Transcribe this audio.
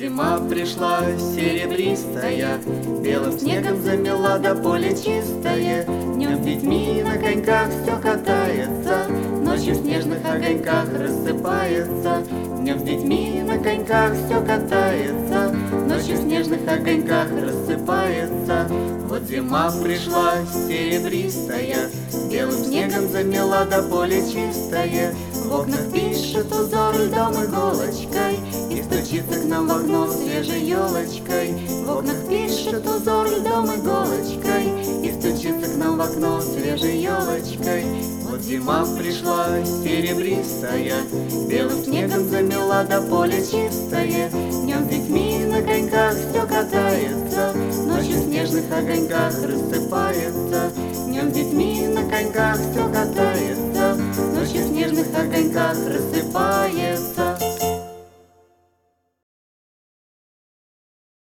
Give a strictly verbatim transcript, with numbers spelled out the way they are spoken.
зима пришла серебристая, белым снегом замела до поля чистое. Днем с детьми на коньках все катается, ночью в снежных огоньках рассыпается. Днем с детьми на коньках все катается, ночью в снежных огоньках рассыпается. Вот зима пришла серебристая, белым снегом замела до поля чистое. В окнах пишет узор льдом иголочкой и стучится к нам в окно свежей елочкой. В окнах пишет узор льдом иголочкой и стучится к нам в окно свежей елочкой. Вот зима пришла серебристая, белым снегом замела до поля чистое. Днем с детьми на коньках все катается, ночью в снежных огоньках рассыпается. Днем с детьми на коньках все катается, ночью в снежных огоньках рассыпается.